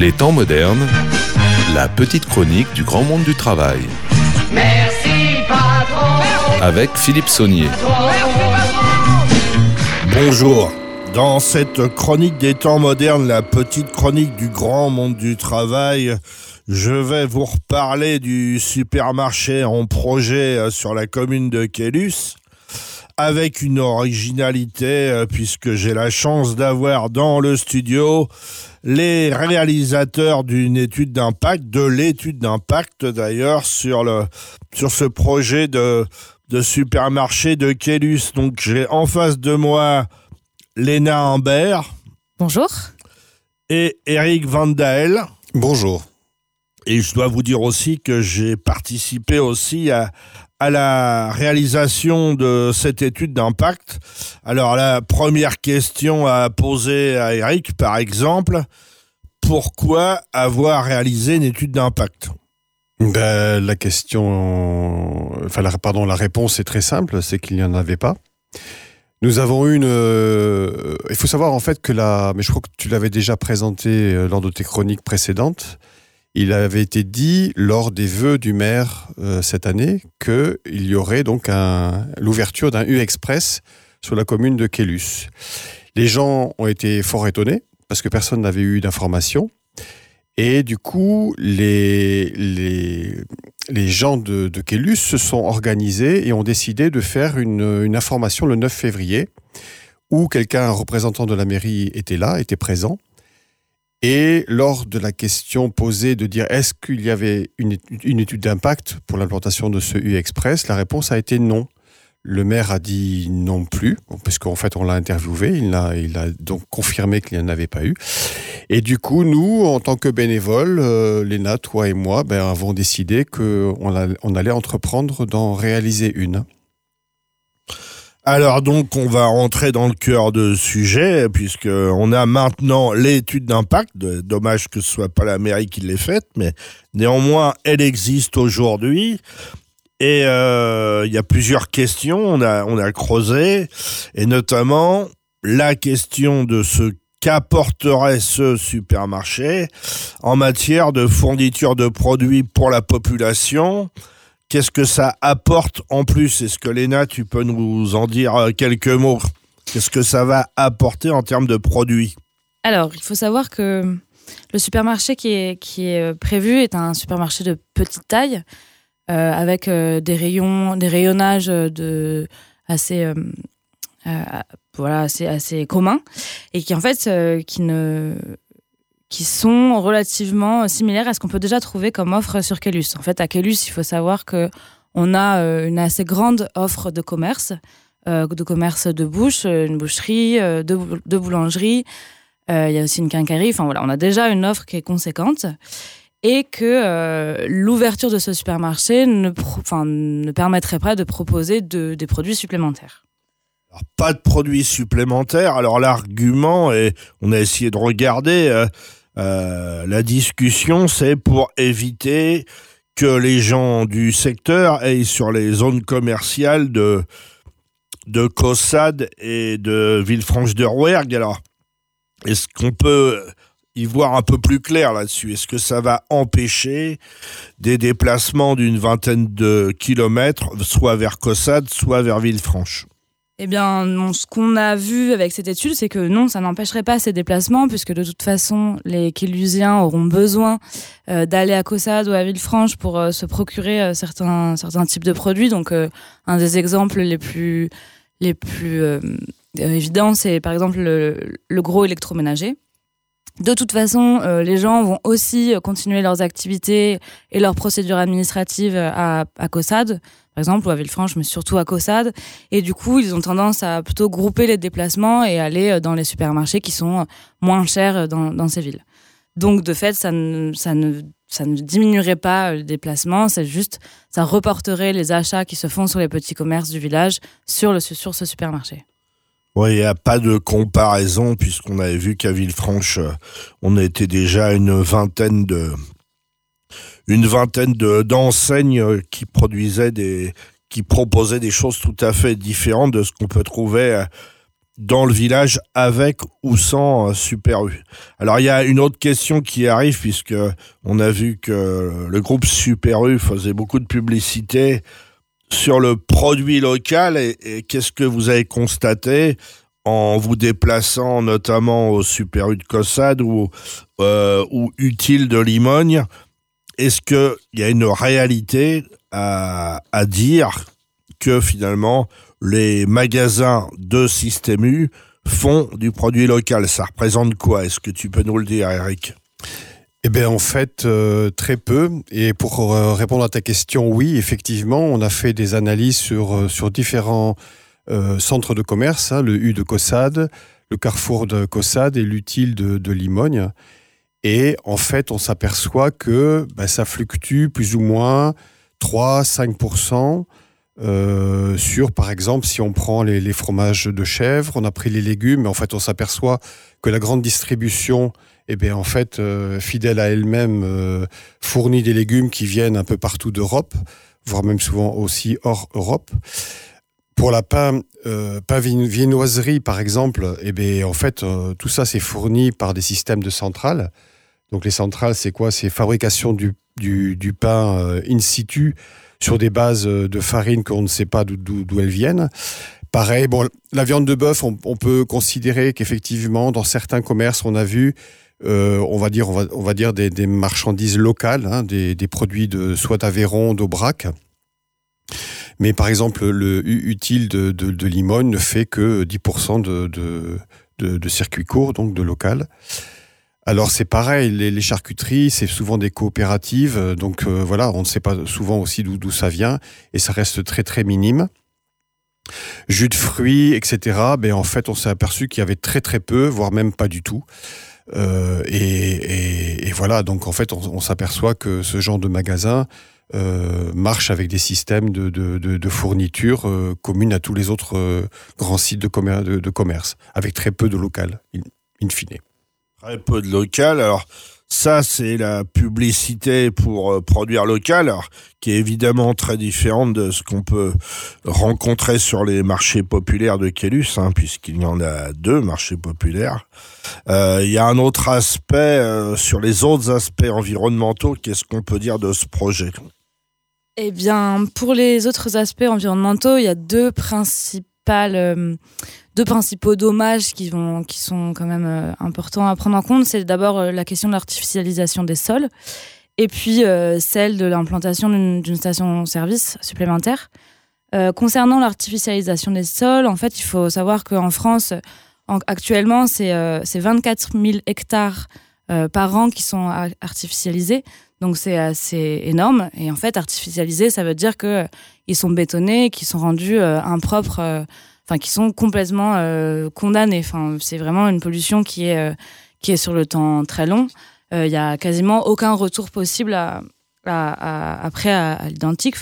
Les temps modernes, la petite chronique du grand monde du travail. Merci patron. Avec Philippe Saunier. Bonjour. Dans cette chronique des temps modernes, la petite chronique du grand monde du travail, je vais vous reparler du supermarché en projet sur la commune de Caylus, avec une originalité, puisque j'ai la chance d'avoir dans le studio les réalisateurs d'une étude d'impact, de l'étude d'impact d'ailleurs, sur ce projet de supermarché de Caylus. Donc j'ai en face de moi Léna Humbert. Bonjour. Et Eric Van Dael. Bonjour. Et je dois vous dire aussi que j'ai participé aussi à la réalisation de cette étude d'impact. Alors la première question à poser à Eric, par exemple, pourquoi avoir réalisé une étude d'impact ? La réponse est très simple, c'est qu'il n'y en avait pas. Nous avons eu il faut savoir en fait mais je crois que tu l'avais déjà présenté lors de tes chroniques précédentes. Il avait été dit lors des vœux du maire cette année qu'il y aurait donc l'ouverture d'un U-Express sur la commune de Caylus. Les gens ont été fort étonnés parce que personne n'avait eu d'informations. Et du coup, les gens de Caylus se sont organisés et ont décidé de faire une information le 9 février où un représentant de la mairie était présent. Et lors de la question posée de dire est-ce qu'il y avait une étude d'impact pour l'implantation de ce U-Express, la réponse a été non. Le maire a dit non plus, parce qu'en fait on l'a interviewé, il a donc confirmé qu'il n'y en avait pas eu. Et du coup, nous, en tant que bénévoles, Léna, toi et moi, avons décidé qu'on allait entreprendre d'en réaliser une. Alors donc, on va rentrer dans le cœur du sujet, puisqu'on a maintenant l'étude d'impact. Dommage que ce soit pas la mairie qui l'ait faite, mais néanmoins, elle existe aujourd'hui. Et il y a plusieurs questions, on a creusé, et notamment la question de ce qu'apporterait ce supermarché en matière de fourniture de produits pour la population. Qu'est-ce que ça apporte en plus ? Est-ce que Léna, tu peux nous en dire quelques mots ? Qu'est-ce que ça va apporter en termes de produits ? Alors, il faut savoir que le supermarché qui est prévu est un supermarché de petite taille, avec des rayonnages assez communs, et qui en fait qui sont relativement similaires à ce qu'on peut déjà trouver comme offre sur Caylus. En fait, à Caylus, il faut savoir qu'on a une assez grande offre de commerce de bouche, une boucherie, deux boulangeries, il y a aussi une quincaillerie. Enfin voilà, on a déjà une offre qui est conséquente. Et que l'ouverture de ce supermarché ne permettrait pas de proposer des produits supplémentaires. Alors, pas de produits supplémentaires. Alors l'argument, et on a essayé de regarder, la discussion, c'est pour éviter que les gens du secteur aillent sur les zones commerciales de Caussade et de Villefranche-de-Rouergue. Alors, est-ce qu'on peut y voir un peu plus clair là-dessus? Est-ce que ça va empêcher des déplacements d'une vingtaine de kilomètres, soit vers Caussade, soit vers Villefranche? Eh bien, non, ce qu'on a vu avec cette étude, c'est que non, ça n'empêcherait pas ces déplacements, puisque de toute façon, les Caylusiens auront besoin d'aller à Caussade ou à Villefranche pour se procurer certains types de produits. Donc, un des exemples les plus évidents, c'est par exemple le gros électroménager. De toute façon, les gens vont aussi continuer leurs activités et leurs procédures administratives à Caussade, par exemple, ou à Villefranche, mais surtout à Caussade. Et du coup, ils ont tendance à plutôt grouper les déplacements et aller dans les supermarchés qui sont moins chers dans ces villes. Donc, de fait, ça ne diminuerait pas le déplacement, c'est juste, ça reporterait les achats qui se font sur les petits commerces du village sur ce supermarché. Oui, il n'y a pas de comparaison, puisqu'on avait vu qu'à Villefranche, on était déjà une vingtaine d'enseignes qui proposaient des choses tout à fait différentes de ce qu'on peut trouver dans le village avec ou sans Super U. Alors il y a une autre question qui arrive puisque on a vu que le groupe Super U faisait beaucoup de publicité sur le produit local et qu'est-ce que vous avez constaté en vous déplaçant notamment au Super U de Caussade ou Utile de Limogne? Est-ce qu'il y a une réalité à dire que finalement les magasins de Système U font du produit local? Ça représente quoi? Est-ce que tu peux nous le dire, Eric? Eh bien, en fait, très peu. Et pour répondre à ta question, oui, effectivement, on a fait des analyses sur différents centres de commerce, le U de Caussade, le Carrefour de Caussade et l'Utile de Limogne. Et en fait, on s'aperçoit que ça fluctue plus ou moins 3-5%. Sur, par exemple, si on prend les fromages de chèvre, on a pris les légumes, mais en fait, on s'aperçoit que la grande distribution, en fait, fidèle à elle-même, fournit des légumes qui viennent un peu partout d'Europe, voire même souvent aussi hors Europe. Pour la viennoiserie, par exemple, en fait, tout ça, c'est fourni par des systèmes de centrales. Donc, les centrales, c'est quoi? C'est fabrication du pain in situ, sur des bases de farine qu'on ne sait pas d'où elles viennent. Pareil, la viande de bœuf, on peut considérer qu'effectivement, dans certains commerces, on a vu, on va dire des marchandises locales, des produits soit d'Aveyron, d'Aubrac. Mais par exemple, le Utile de Limogne ne fait que 10% de circuit court, donc de local. Alors c'est pareil, les charcuteries, c'est souvent des coopératives, donc on ne sait pas souvent aussi d'où ça vient, et ça reste très très minime. Jus de fruits, etc., en fait on s'est aperçu qu'il y avait très très peu, voire même pas du tout. Et voilà, donc en fait on s'aperçoit que ce genre de magasin marche avec des systèmes de fourniture communes à tous les autres grands sites de commerce, avec très peu de local, in fine. Très peu de local. Alors, ça, c'est la publicité pour produire local, alors, qui est évidemment très différente de ce qu'on peut rencontrer sur les marchés populaires de Quélus, puisqu'il y en a 2 marchés populaires. Il y a un autre aspect, sur les autres aspects environnementaux, qu'est-ce qu'on peut dire de ce projet? Eh bien, pour les autres aspects environnementaux, il y a deux principaux dommages qui sont quand même importants à prendre en compte. C'est d'abord la question de l'artificialisation des sols et puis celle de l'implantation d'une station-service supplémentaire. Concernant l'artificialisation des sols, en fait, il faut savoir qu'en France, actuellement, c'est 24 000 hectares par an qui sont artificialisés. Donc, c'est assez énorme. Et en fait, artificialisés, ça veut dire qu'ils sont bétonnés, qu'ils sont rendus impropres, qui sont complètement condamnés. C'est vraiment une pollution qui est sur le temps très long. Il y a quasiment aucun retour possible après à l'identique.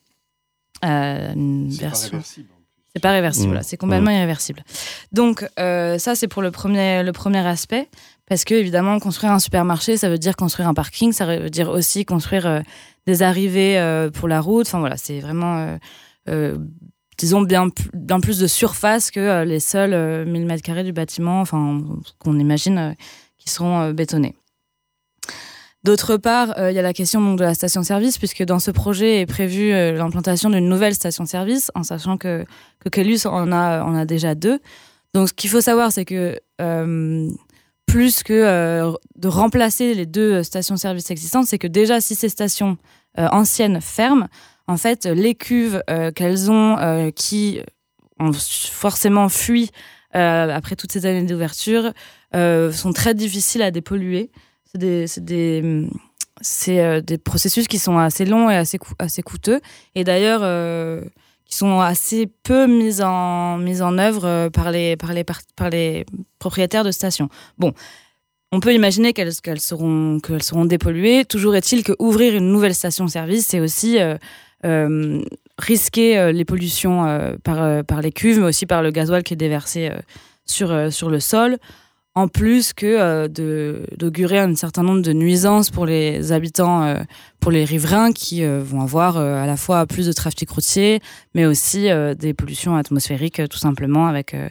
Une version. C'est pas réversible. Voilà, c'est complètement irréversible. Donc ça, c'est pour le premier aspect, parce que évidemment, construire un supermarché, ça veut dire construire un parking, ça veut dire aussi construire des arrivées pour la route. C'est vraiment disons bien plus de surface que les seuls 1000 m² du bâtiment, qu'on imagine qui seront bétonnés. D'autre part, il y a la question donc, de la station-service, puisque dans ce projet est prévue l'implantation d'une nouvelle station-service, en sachant que Quélus en a déjà 2. Donc ce qu'il faut savoir, c'est que plus que de remplacer les 2 stations-service existantes, c'est que déjà si ces stations anciennes ferment, en fait, les cuves qu'elles ont, qui ont forcément fui après toutes ces années d'ouverture, sont très difficiles à dépolluer. C'est des processus qui sont assez longs et assez coûteux, et d'ailleurs qui sont assez peu mis en œuvre par les propriétaires de stations. Bon. On peut imaginer qu'elles seront dépolluées. Toujours est-il qu'ouvrir une nouvelle station-service, c'est aussi risquer les pollutions par les cuves, mais aussi par le gasoil qui est déversé sur le sol, en plus que d'augurer un certain nombre de nuisances pour les habitants, pour les riverains qui vont avoir à la fois plus de trafic routier, mais aussi des pollutions atmosphériques, tout simplement, avec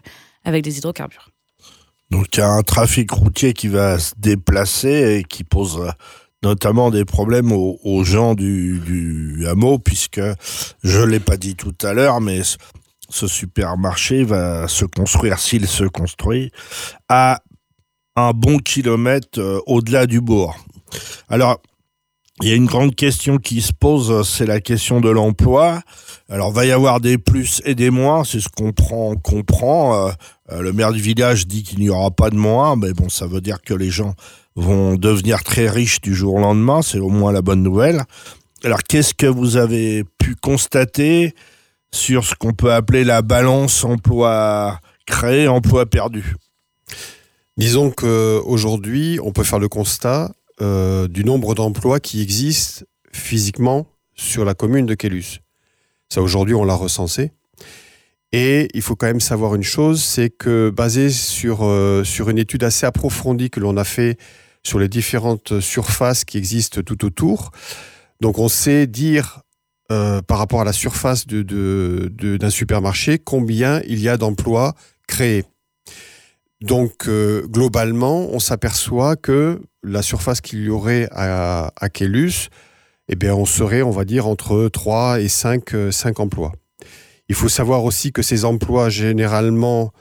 avec des hydrocarbures. Donc il y a un trafic routier qui va se déplacer et qui pose notamment des problèmes aux gens du hameau, puisque je l'ai pas dit tout à l'heure, mais ce supermarché va se construire, s'il se construit, à un bon kilomètre au-delà du bourg. Alors, il y a une grande question qui se pose, c'est la question de l'emploi. Alors, va y avoir des plus et des moins, c'est ce qu'on comprend. Le maire du village dit qu'il n'y aura pas de moins, mais bon, ça veut dire que les gens vont devenir très riches du jour au lendemain, c'est au moins la bonne nouvelle. Alors, qu'est-ce que vous avez pu constater sur ce qu'on peut appeler la balance emploi créé, emploi perdu? Disons qu'aujourd'hui, on peut faire le constat du nombre d'emplois qui existent physiquement sur la commune de Caylus. Ça, aujourd'hui, on l'a recensé. Et il faut quand même savoir une chose, c'est que basé sur une étude assez approfondie que l'on a fait sur les différentes surfaces qui existent tout autour, donc on sait dire par rapport à la surface d'un supermarché combien il y a d'emplois créés. Donc globalement, on s'aperçoit que la surface qu'il y aurait à Caylus, eh bien, on serait, on va dire, entre 3 et 5 emplois. Il faut savoir aussi que ces emplois, généralement,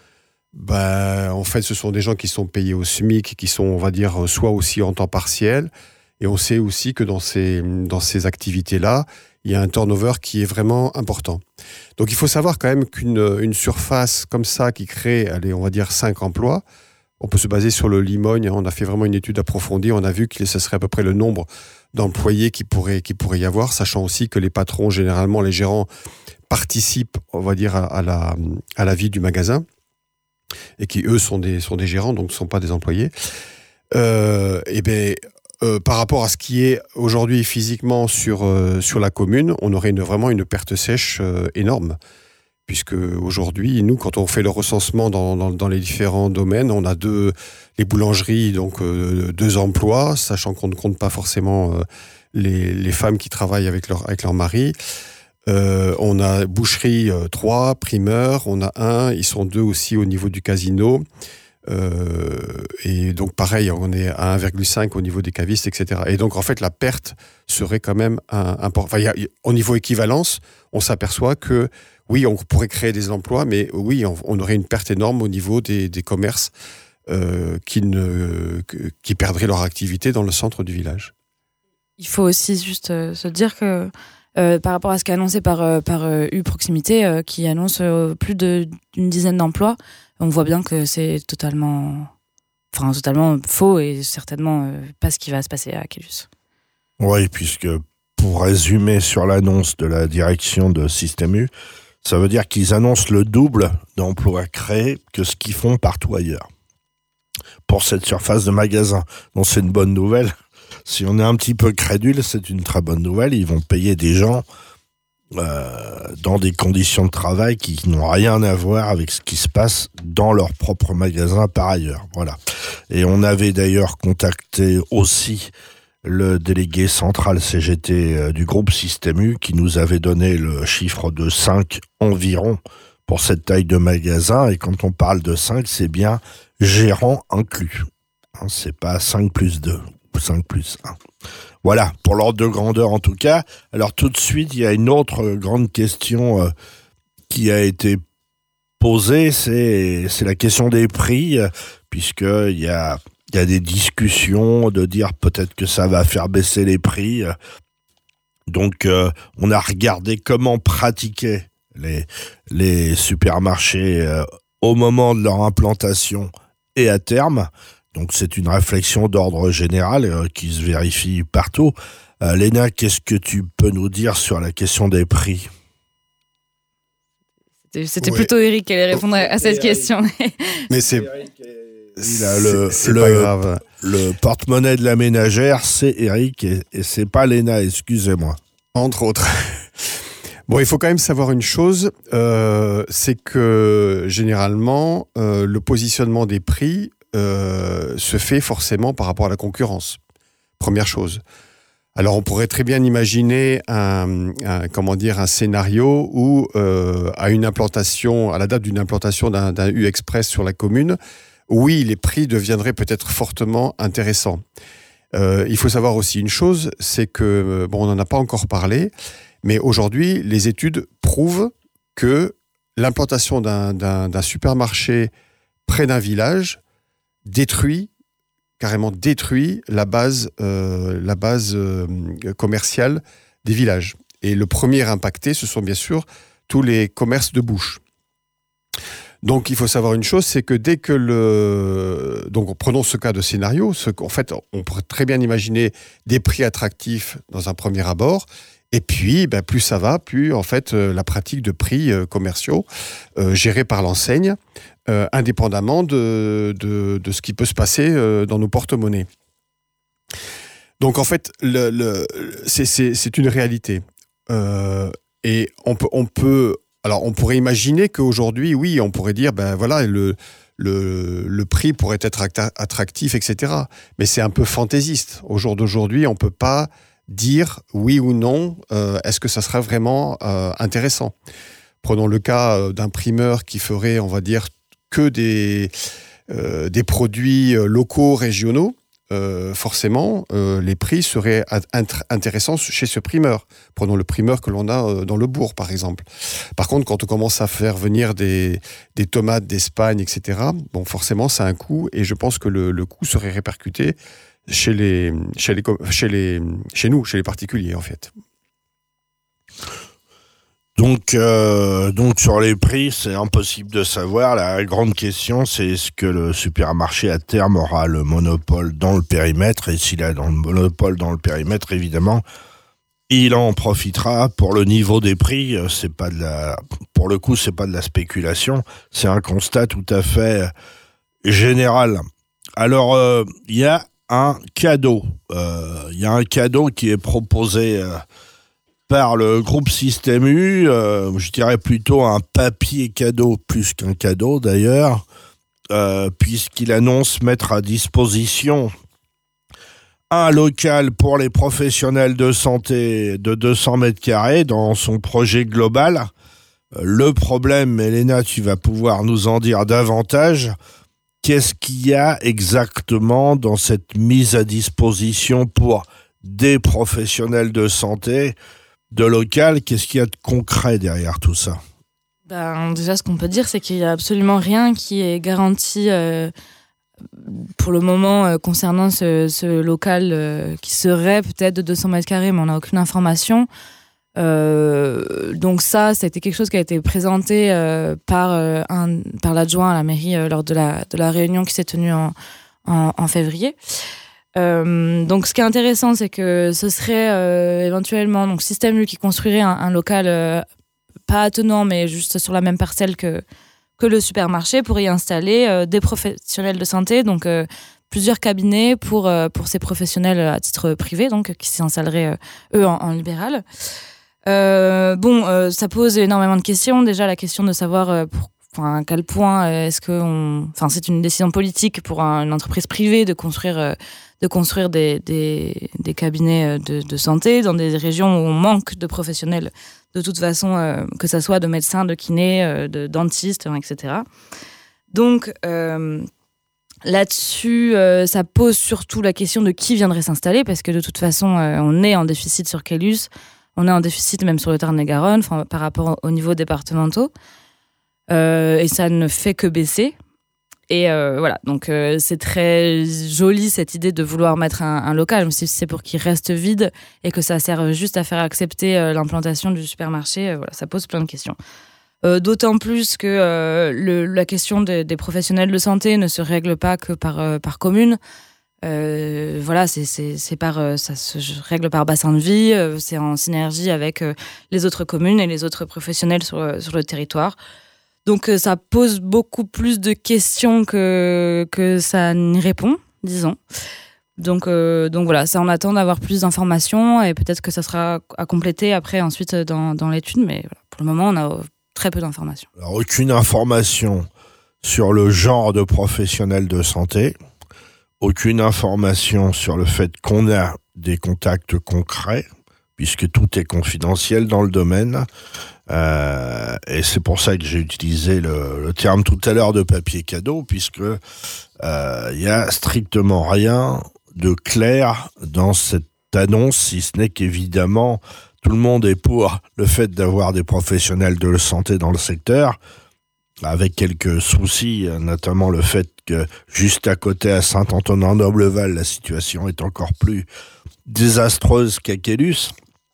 en fait, ce sont des gens qui sont payés au SMIC, qui sont, on va dire, soit aussi en temps partiel. Et on sait aussi que dans ces activités-là, il y a un turnover qui est vraiment important. Donc, il faut savoir quand même qu'une surface comme ça qui crée, allez, on va dire 5 emplois, on peut se baser sur le Limogne. On a fait vraiment une étude approfondie. On a vu que ce serait à peu près le nombre d'employés qui pourrait y avoir, sachant aussi que les patrons, généralement, les gérants, participent, on va dire, à la vie du magasin et qui, eux, sont des gérants, donc ne sont pas des employés. Par rapport à ce qui est aujourd'hui physiquement sur la commune, on aurait vraiment une perte sèche énorme. Puisque aujourd'hui, nous, quand on fait le recensement dans les différents domaines, on a les boulangeries, donc 2 emplois, sachant qu'on ne compte pas forcément les femmes qui travaillent avec leur mari. On a boucherie 3, primeur, on a 1, ils sont 2 aussi au niveau du casino. Et donc pareil, on est à 1,5 au niveau des cavistes, etc. Et donc en fait, la perte serait quand même importante. Au niveau équivalence, on s'aperçoit que oui, on pourrait créer des emplois, mais oui, on aurait une perte énorme au niveau des commerces qui perdraient leur activité dans le centre du village. Il faut aussi juste se dire que par rapport à ce qu'a annoncé par U-Proximité, qui annonce plus d'une dizaine d'emplois, on voit bien que c'est totalement faux et certainement pas ce qui va se passer à Caylus. Oui, puisque pour résumer sur l'annonce de la direction de Système U, ça veut dire qu'ils annoncent le double d'emplois créés que ce qu'ils font partout ailleurs pour cette surface de magasin. Donc c'est une bonne nouvelle. Si on est un petit peu crédule, c'est une très bonne nouvelle. Ils vont payer des gens dans des conditions de travail qui n'ont rien à voir avec ce qui se passe dans leur propre magasin par ailleurs. Voilà. Et on avait d'ailleurs contacté aussi le délégué central CGT du groupe Système U qui nous avait donné le chiffre de 5 environ pour cette taille de magasin. Et quand on parle de 5, c'est bien gérant inclus. C'est pas 5 plus 2 ou 5 plus 1. Voilà, pour l'ordre de grandeur en tout cas. Alors tout de suite, il y a une autre grande question qui a été posée, c'est la question des prix, puisqu'il y a des discussions de dire peut-être que ça va faire baisser les prix. Donc on a regardé comment pratiquaient les supermarchés au moment de leur implantation et à terme. Donc c'est une réflexion d'ordre général qui se vérifie partout. Léna, qu'est-ce que tu peux nous dire sur la question des prix ? C'était plutôt Eric qui allait répondre à cette question. Mais c'est pas grave. Le porte-monnaie de la ménagère, c'est Eric et c'est pas Léna, excusez-moi. Entre autres. Bon, il faut quand même savoir une chose, c'est que généralement, le positionnement des prix se fait forcément par rapport à la concurrence. Première chose. Alors, on pourrait très bien imaginer un scénario où, à la date d'une implantation d'un U-Express sur la commune, oui, les prix deviendraient peut-être fortement intéressants. Il faut savoir aussi une chose, c'est que, on n'en a pas encore parlé, mais aujourd'hui, les études prouvent que l'implantation d'un supermarché près d'un village carrément détruit la base commerciale des villages. Et le premier impacté, ce sont bien sûr tous les commerces de bouche. Donc, il faut savoir une chose, c'est que dès que donc, prenons ce cas de scénario, en fait, on pourrait très bien imaginer des prix attractifs dans un premier abord. Et puis, plus ça va, plus en fait la pratique de prix commerciaux gérés par l'enseigne, indépendamment de ce qui peut se passer dans nos porte-monnaies. Donc en fait, c'est une réalité. Et on pourrait imaginer qu'aujourd'hui, oui, on pourrait dire, le prix pourrait être attractif, etc. Mais c'est un peu fantaisiste. Au jour d'aujourd'hui, on peut pas dire oui ou non, est-ce que ça serait vraiment intéressant. Prenons le cas d'imprimeurs qui feraient, on va dire, que des produits locaux, régionaux. Forcément, les prix seraient intéressants chez ce primeur. Prenons le primeur que l'on a dans le bourg, par exemple. Par contre, quand on commence à faire venir des tomates d'Espagne, etc., forcément, ça a un coût, et je pense que le coût serait répercuté chez nous, chez les particuliers, en fait. Donc sur les prix, c'est impossible de savoir. La grande question, c'est est-ce que le supermarché à terme aura le monopole dans le périmètre, et s'il a le monopole dans le périmètre, évidemment, il en profitera. Pour le niveau des prix, pour le coup, c'est pas de la spéculation, c'est un constat tout à fait général. Alors, il y a un cadeau. Qui est proposé par le groupe Système U, je dirais plutôt un papier cadeau plus qu'un cadeau d'ailleurs, puisqu'il annonce mettre à disposition un local pour les professionnels de santé de 200 mètres carrés dans son projet global. Le problème, Elena, tu vas pouvoir nous en dire davantage. Qu'est-ce qu'il y a exactement dans cette mise à disposition pour des professionnels de santé de local? Qu'est-ce qu'il y a de concret derrière tout ça? Déjà, ce qu'on peut dire, c'est qu'il n'y a absolument rien qui est garanti pour le moment concernant ce local qui serait peut-être de 200 mètres carrés, mais on n'a aucune information. Donc ça a été quelque chose qui a été présenté par l'adjoint à la mairie lors de la réunion qui s'est tenue en février. Donc ce qui est intéressant, c'est que ce serait éventuellement donc Système U qui construirait un local pas attenant, mais juste sur la même parcelle que le supermarché, pour y installer des professionnels de santé, donc plusieurs cabinets pour ces professionnels à titre privé, donc qui s'installeraient eux en libéral. Ça pose énormément de questions. Déjà, la question de savoir à quel point est-ce que c'est une décision politique pour une entreprise privée de construire des cabinets de santé dans des régions où on manque de professionnels de toute façon, que ça soit de médecins, de kinés, de dentistes, etc. Donc là-dessus, ça pose surtout la question de qui viendrait s'installer, parce que de toute façon, on est en déficit sur Caylus. On est en déficit même sur le Tarn-et-Garonne, par rapport aux niveaux départementaux. Et ça ne fait que baisser. Et voilà, donc c'est très joli cette idée de vouloir mettre un local, même si c'est pour qu'il reste vide et que ça sert juste à faire accepter l'implantation du supermarché. Voilà, ça pose plein de questions. D'autant plus que la question des professionnels de santé ne se règle pas que par commune. Voilà, ça se règle par bassin de vie, c'est en synergie avec les autres communes et les autres professionnels sur le territoire. Donc ça pose beaucoup plus de questions que ça n'y répond, disons. Donc voilà, ça, on attend d'avoir plus d'informations, et peut-être que ça sera à compléter après ensuite dans l'étude, mais voilà, pour le moment on a très peu d'informations. Alors, aucune information sur le genre de professionnels de santé. Aucune information sur le fait qu'on a des contacts concrets, puisque tout est confidentiel dans le domaine. Et c'est pour ça que j'ai utilisé le terme tout à l'heure de papier cadeau, puisque y a strictement rien de clair dans cette annonce, si ce n'est qu'évidemment, tout le monde est pour le fait d'avoir des professionnels de santé dans le secteur, avec quelques soucis, notamment le fait que juste à côté, à Saint-Antonin-Dobleval, la situation est encore plus désastreuse qu'à Quélus.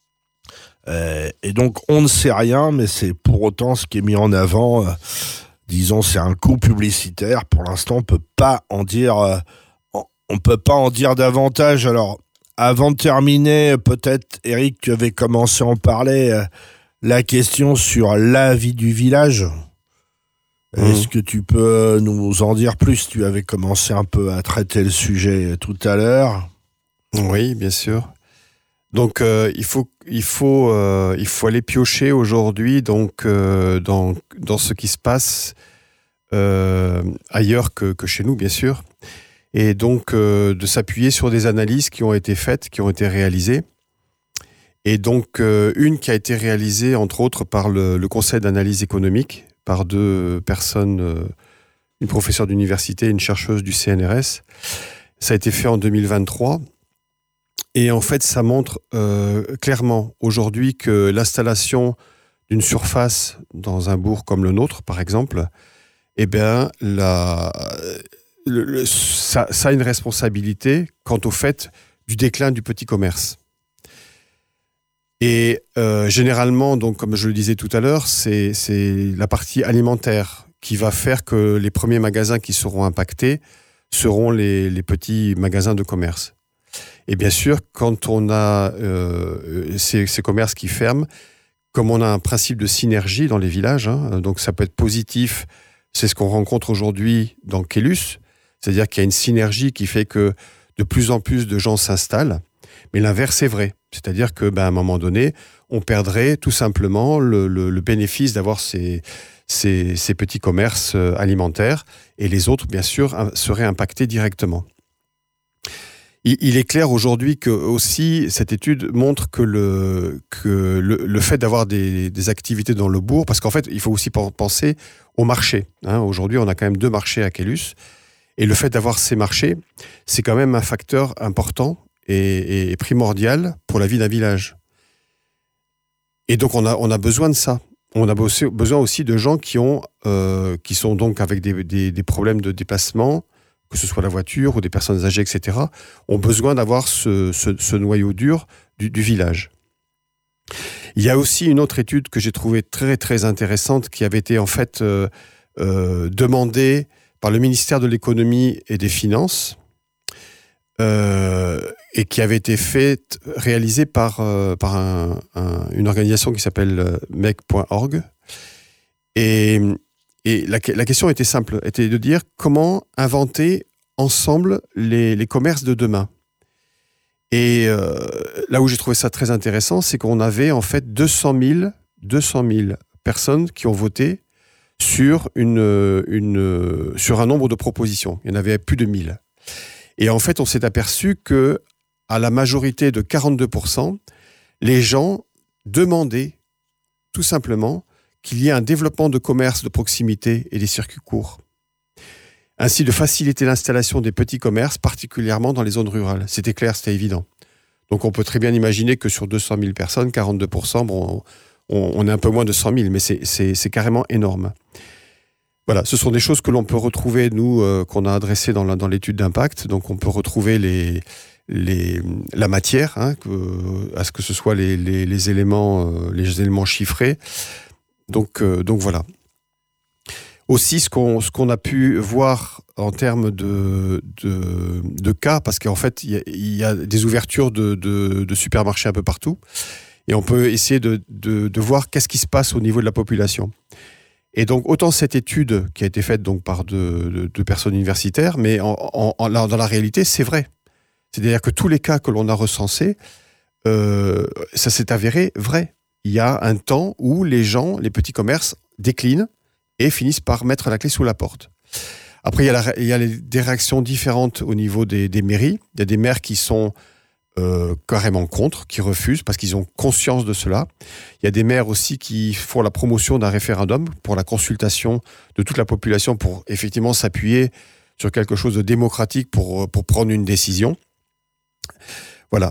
Et donc, on ne sait rien, mais c'est pour autant ce qui est mis en avant. Disons, c'est un coup publicitaire. Pour l'instant, on peut pas en dire davantage. Alors, avant de terminer, peut-être, Eric, tu avais commencé à en parler, la question sur la vie du village. Est-ce que tu peux nous en dire plus ? Tu avais commencé un peu à traiter le sujet tout à l'heure. Oui, bien sûr. Donc, il faut aller piocher aujourd'hui donc dans ce qui se passe ailleurs que chez nous, bien sûr, et donc de s'appuyer sur des analyses qui ont été faites, qui ont été réalisées, et donc une qui a été réalisée entre autres par le Conseil d'analyse économique, par deux personnes, une professeure d'université et une chercheuse du CNRS. Ça a été fait en 2023. Et en fait, ça montre clairement aujourd'hui que l'installation d'une surface dans un bourg comme le nôtre, par exemple, eh bien, ça a une responsabilité quant au fait du déclin du petit commerce. Et généralement, donc, comme je le disais tout à l'heure, c'est la partie alimentaire qui va faire que les premiers magasins qui seront impactés seront les petits magasins de commerce. Et bien sûr, quand on a ces commerces qui ferment, comme on a un principe de synergie dans les villages, donc ça peut être positif, c'est ce qu'on rencontre aujourd'hui dans Quélus, c'est-à-dire qu'il y a une synergie qui fait que de plus en plus de gens s'installent, mais l'inverse est vrai, c'est-à-dire que à un moment donné, on perdrait tout simplement le bénéfice d'avoir ces petits commerces alimentaires, et les autres, bien sûr, seraient impactés directement. Il est clair aujourd'hui que aussi cette étude montre que le fait d'avoir des activités dans le bourg, parce qu'en fait il faut aussi penser au marché. Aujourd'hui on a quand même 2 marchés à Quélus, et le fait d'avoir ces marchés, c'est quand même un facteur important et primordial pour la vie d'un village. Et donc on a besoin de ça. On a besoin aussi de gens qui sont donc avec des problèmes de déplacement, que ce soit la voiture ou des personnes âgées, etc., ont besoin d'avoir ce noyau dur du village. Il y a aussi une autre étude que j'ai trouvée très, très intéressante qui avait été en fait demandée par le ministère de l'économie et des finances et qui avait été réalisée par une organisation qui s'appelle mec.org. Et la question était simple, était de dire comment inventer ensemble les commerces de demain. Et là où j'ai trouvé ça très intéressant, c'est qu'on avait en fait 200 000 personnes qui ont voté sur un nombre de propositions. Il y en avait plus de 1000. Et en fait, on s'est aperçu que à la majorité de 42%, les gens demandaient tout simplement qu'il y ait un développement de commerce de proximité et des circuits courts. Ainsi, de faciliter l'installation des petits commerces, particulièrement dans les zones rurales. C'était clair, c'était évident. Donc on peut très bien imaginer que sur 200 000 personnes, 42%, on est un peu moins de 100 000, mais c'est carrément énorme. Voilà, ce sont des choses que l'on peut retrouver, nous, qu'on a adressées dans l'étude d'impact. Donc on peut retrouver la matière, à ce que ce soit les éléments chiffrés. Donc voilà. Aussi, ce qu'on a pu voir en termes de cas, parce qu'en fait, il y a des ouvertures de supermarchés un peu partout, et on peut essayer de voir qu'est-ce qui se passe au niveau de la population. Et donc, autant cette étude qui a été faite donc par deux personnes universitaires, mais dans la réalité, c'est vrai. C'est-à-dire que tous les cas que l'on a recensés, ça s'est avéré vrai. Il y a un temps où les petits commerces déclinent et finissent par mettre la clé sous la porte. Après, il y a des réactions différentes au niveau des mairies. Il y a des maires qui sont carrément contre, qui refusent parce qu'ils ont conscience de cela. Il y a des maires aussi qui font la promotion d'un référendum pour la consultation de toute la population pour effectivement s'appuyer sur quelque chose de démocratique pour prendre une décision. Voilà.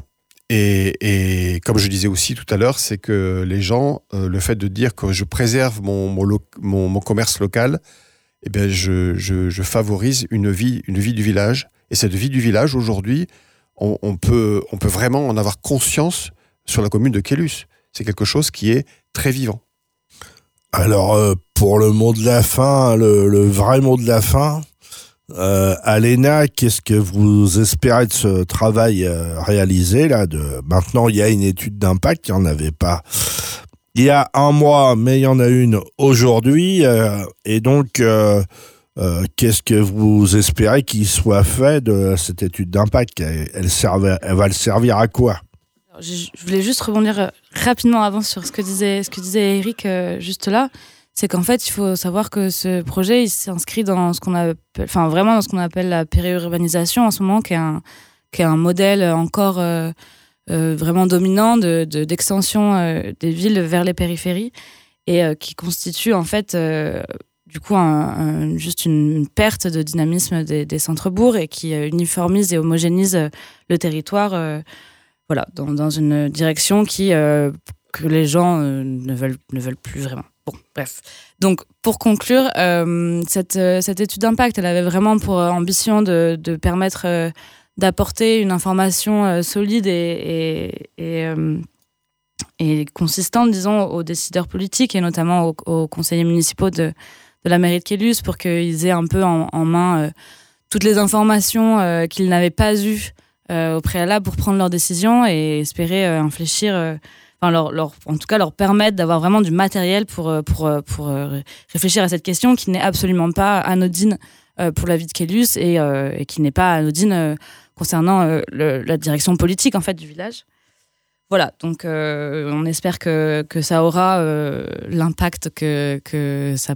Et comme je disais aussi tout à l'heure, c'est que les gens, le fait de dire que je préserve mon commerce local, eh bien je favorise une vie du village. Et cette vie du village, aujourd'hui, on peut vraiment en avoir conscience sur la commune de Caylus. C'est quelque chose qui est très vivant. Alors, pour le mot de la fin, le vrai mot de la fin, à l'ENA, qu'est-ce que vous espérez de ce travail réalisé là maintenant, il y a une étude d'impact, il n'y en avait pas il y a un mois, mais il y en a une aujourd'hui. Et donc, qu'est-ce que vous espérez qu'il soit fait de cette étude d'impact ? Elle va le servir à quoi ? Je voulais juste rebondir rapidement avant sur ce que disait Eric juste là. C'est qu'en fait, il faut savoir que ce projet, il s'inscrit dans ce qu'on appelle, vraiment dans ce qu'on appelle la périurbanisation en ce moment, qui est un modèle encore vraiment dominant d'extension des villes vers les périphéries et qui constitue en fait du coup juste une perte de dynamisme des centres-bourgs et qui uniformise et homogénise le territoire dans une direction que les gens ne veulent plus vraiment. Bon, bref. Donc, pour conclure, cette étude d'impact, elle avait vraiment pour ambition de permettre d'apporter une information solide et consistante, disons, aux décideurs politiques et notamment aux conseillers municipaux de la mairie de Caylus pour qu'ils aient un peu en main toutes les informations qu'ils n'avaient pas eues au préalable pour prendre leurs décisions et espérer infléchir... en tout cas leur permettre d'avoir vraiment du matériel pour réfléchir à cette question qui n'est absolument pas anodine pour la vie de Caylus et qui n'est pas anodine concernant la direction politique en fait du village. Voilà, donc on espère que ça aura l'impact que ça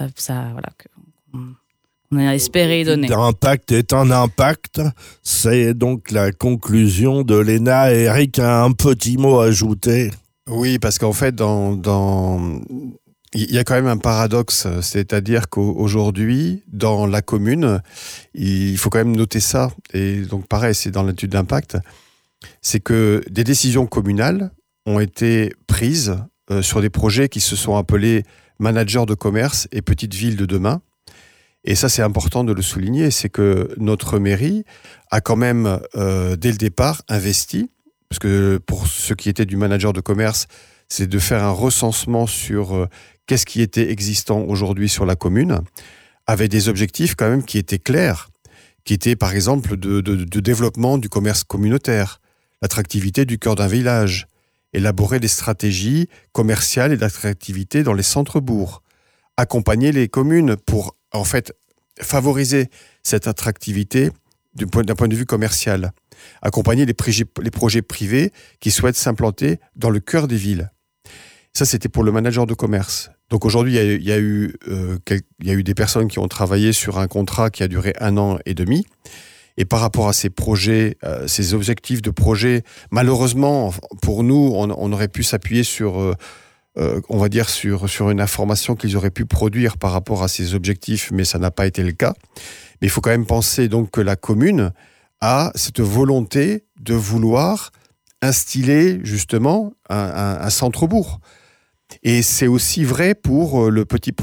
on a espéré donner. L'impact est un impact. C'est donc la conclusion de l'ENA. Eric a un petit mot à ajouter. Oui, parce qu'en fait, il y a quand même un paradoxe. C'est-à-dire qu'aujourd'hui, dans la commune, il faut quand même noter ça. Et donc, pareil, c'est dans l'étude d'impact. C'est que des décisions communales ont été prises sur des projets qui se sont appelés managers de commerce et petites villes de demain. Et ça, c'est important de le souligner, c'est que notre mairie a quand même, dès le départ, investi, parce que pour ce qui était du manager de commerce, c'est de faire un recensement sur qu'est-ce qui était existant aujourd'hui sur la commune, avec des objectifs quand même qui étaient clairs, qui étaient par exemple de développement du commerce communautaire, l'attractivité du cœur d'un village, élaborer des stratégies commerciales et d'attractivité dans les centres-bourgs, accompagner les communes pour en fait favoriser cette attractivité d'un point de vue commercial, accompagner les projets privés qui souhaitent s'implanter dans le cœur des villes. Ça, c'était pour le manager de commerce. Donc aujourd'hui, il y a eu des personnes qui ont travaillé sur un contrat qui a duré 1 an et demi. Et par rapport à ces projets, ces objectifs de projet, malheureusement, pour nous, on aurait pu s'appuyer sur... on va dire sur une information qu'ils auraient pu produire par rapport à ces objectifs, mais ça n'a pas été le cas. Mais il faut quand même penser donc que la commune a cette volonté de vouloir instiller justement un centre-bourg. Et c'est aussi vrai pour le petite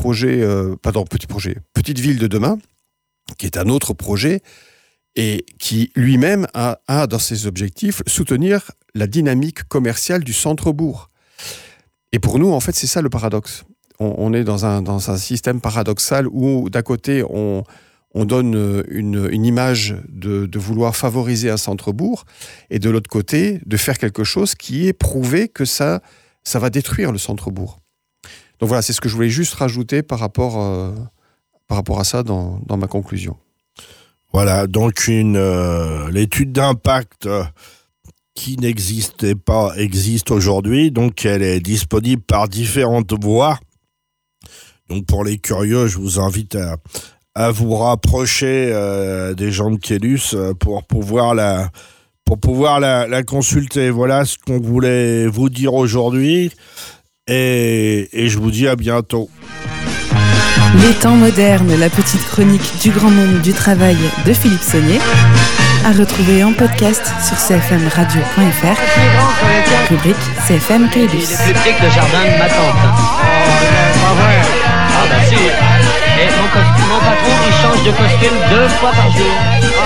ville de demain, qui est un autre projet et qui lui-même a dans ses objectifs soutenir la dynamique commerciale du centre-bourg. Et pour nous, en fait, c'est ça le paradoxe. On est dans un système paradoxal où, d'un côté, on donne une image de vouloir favoriser un centre-bourg, et de l'autre côté, de faire quelque chose qui est prouvé que ça va détruire le centre-bourg. Donc voilà, c'est ce que je voulais juste rajouter par rapport à ça dans ma conclusion. Voilà, donc l'étude d'impact... qui n'existait pas, existe aujourd'hui. Donc, elle est disponible par différentes voies. Donc, pour les curieux, je vous invite à vous rapprocher des gens de Caylus pour pouvoir pour pouvoir la consulter. Voilà ce qu'on voulait vous dire aujourd'hui et je vous dis à bientôt. Les temps modernes, la petite chronique du grand monde du travail de Philippe Saunier, à retrouver en podcast sur cfmradio.fr, rubrique CFM Il est Caylus. plus petit que le jardin de ma tante. Pas vrai. Ah bah si. Et mon patron, il change de costume 2 fois par jour.